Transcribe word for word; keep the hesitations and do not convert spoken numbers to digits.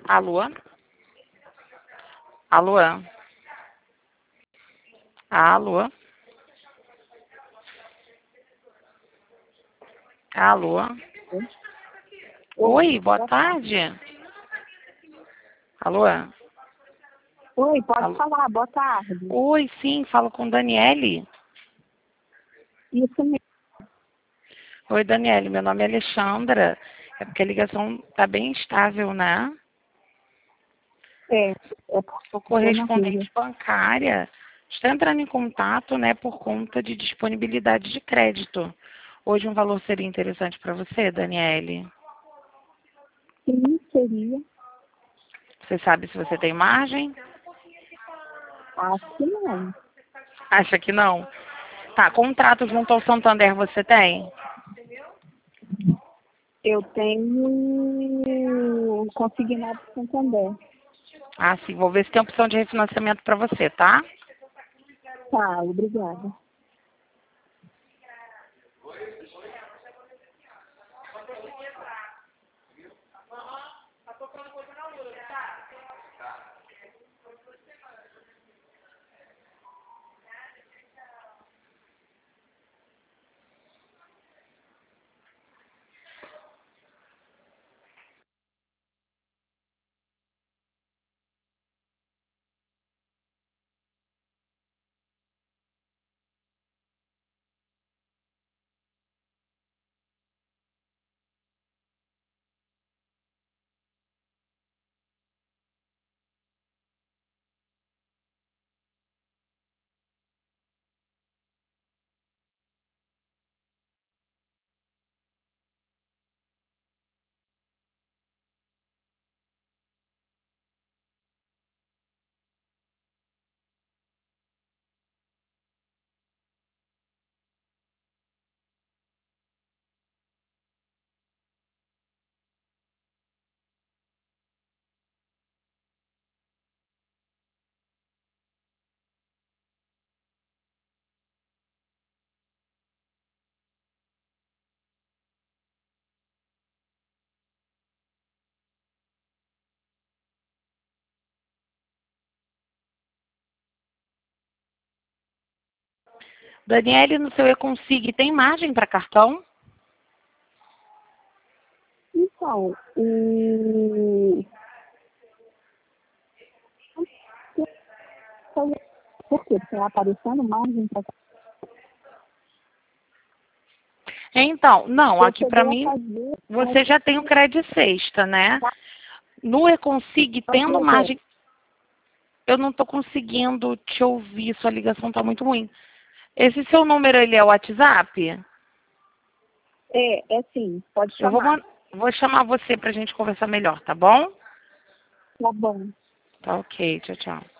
Alô? Alô? Alô? Alô? Oi, boa tarde. Alô? Oi, pode Alô? falar, boa tarde. Oi, sim, falo com Daniele. Isso mesmo. Oi, Daniele, meu nome é Alexandra. É porque a ligação tá bem estável, né? É, é Sou porque eu não vi. correspondente bancária. Estou entrando em contato, né, por conta de disponibilidade de crédito. Hoje um valor seria interessante para você, Daniele? Sim, seria. Você sabe se você tem margem? Acho que não. Acha que não? Tá, contrato junto ao Santander você tem? Eu tenho consignado Santander. Ah, sim, vou ver se tem opção de refinanciamento para você, tá? Tá, obrigada. Daniele, no seu e-consig tem margem para cartão? Então, o... Por quê? Está aparecendo margem para Então, não, eu aqui para cheguei a mim fazer, mas você já tem o crédito sexta, né? No e-consig quanto tendo eu dou? margem, eu não estou conseguindo te ouvir, sua ligação está muito ruim. Esse seu número, ele é o WhatsApp? É, é sim, pode Eu vou, chamar. man- vou chamar você para a gente conversar melhor, tá bom? Tá bom. Tá ok, tchau, tchau.